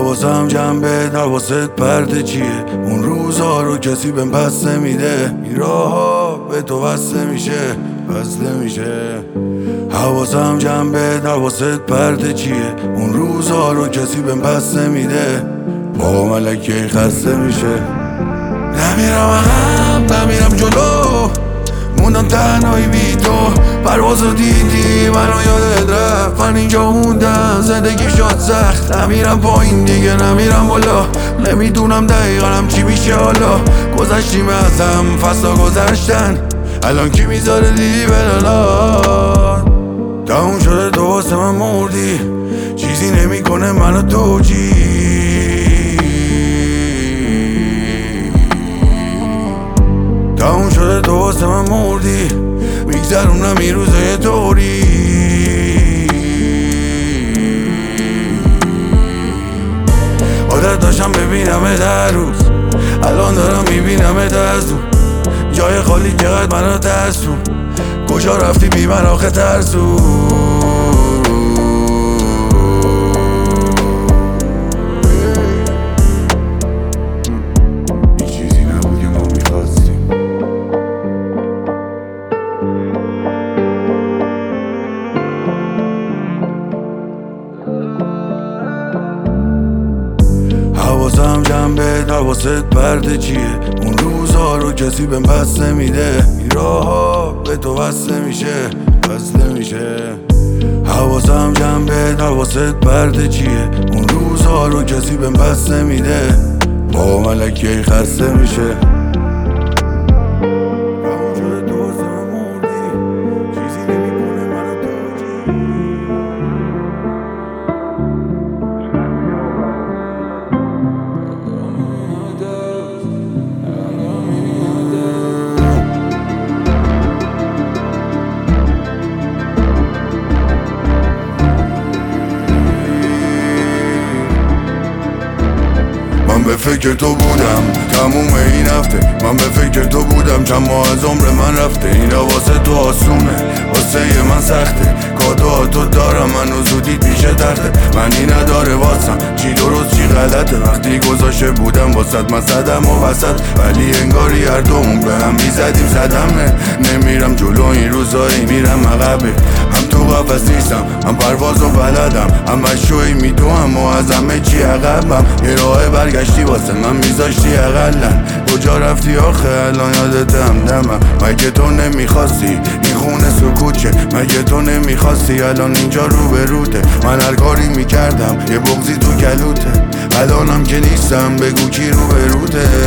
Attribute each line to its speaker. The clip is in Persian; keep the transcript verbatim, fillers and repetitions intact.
Speaker 1: حواسم جنبه حواست پرده چیه؟ اون روزا رو کسی بهم پس نمیده، این راه ها به تو بسته میشه بسته میشه. حواسم جنبه حواست پرده چیه؟ اون روزا رو کسی بهم پس نمیده، با ملکه خسته میشه. نمیرم عقب نمیرم جلو، موندم تنهایی بی تو. پروازو دیدی منو یادت رفت، من اینجا موندم زندگی شد سخت. نمیرم پایین دیگه نمیرم بالا، نمیدونم دقیقا چی میشه حالا. گذشتیم ازم فصلا گذشتن، الان کی میذاره دیدی بلالات. تموم شده تو واسه من مردی، چیزی نمیکنه منو توجی. تموم شده تو واسه من مردی، میگذرونم این روزای طوری. عادت داشتم ببینمت هر روز، الان دارم میبینمت از دور. جای خالی چقدر منو ترسون، کجا رفتی بی من آخه ترسون. حواسم جنبه حواست پرده چیه؟ اون روزا رو کسی بهم پس نمیده، این راه ها به تو بسته میشه بسته میشه. حواسم جنبه حواست پرده چیه؟ اون روزا رو کسی بهم پس نمیده، با ملکه خسته میشه. من به فکر تو بودم تموم این هفته، من به فکر تو بودم چند ماه از عمر من رفته. این واسه تو آسونه واسه من سخته، کادوهاتو دارم منو زودی پیش تخته. منی نداره واسم چی درست چی غلطه، وقتی گذاشته بودم واسد من صدم و وسط. ولی انگاری هر دومون به هم میزدیم صدمه. نمیرم جلو این روزایی میرم عقبه، هم تو قفس نیستم هم پروازو بلدم، هم شوی میدوم و از همه چی عقبم. یه راه برگشتی واسه من میذاشتی اقلن، کجا رفتی آخه الان یادتم دمم. مگه تو نمیخواستی این خونه سکوت شه؟ مگه تو نمیخواستی الان اینجا رو به روته؟ من هر کاری میکردم یه بغضی تو کلوته، الانم که نیستم بگو کی رو به روته.